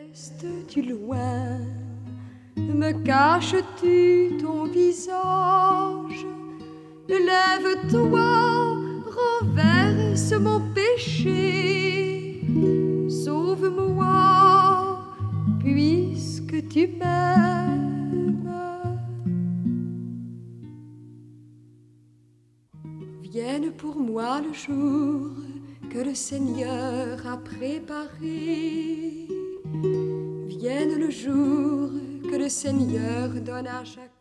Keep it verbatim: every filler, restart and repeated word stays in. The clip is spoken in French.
Restes-tu loin? Me caches-tu ton visage? Lève-toi, renverse mon péché. Sauve-moi, puisque tu m'aimes. Vienne pour moi le jour que le Seigneur a préparé. Vienne le jour que le Seigneur donne à chacun.